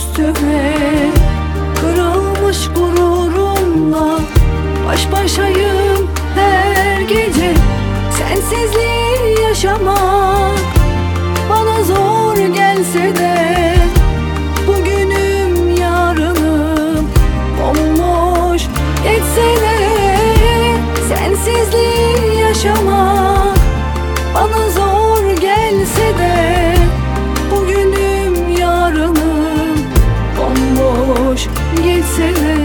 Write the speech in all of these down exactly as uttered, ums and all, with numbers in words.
üstüme. Kırılmış gururumla baş başayım her gece. Sensizliği yaşamak bana zor gelse de, bugünüm yarınım bomboş geçse de. Sensizliği yaşamak bana zor gelse de, bugünüm yarınım bomboş geçse de.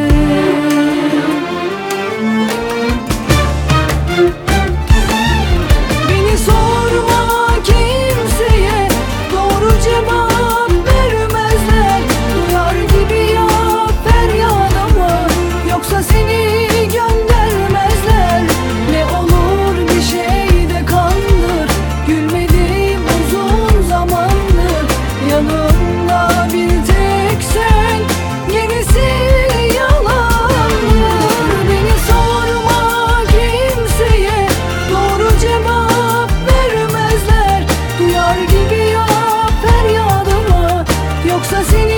Beni sorma kimseye, doğru cevap vermezler. Duyar gibi yap feryadımı, yoksa seni göndermezler. Ne olur bir şeyde kandır, gülmedim uzun zamandır. Yanımda bir tek sen, gerisi yalandır. Beni sorma kimseye, doğru cevap vermezler. Duyar gibi yap feryadımı, yoksa seni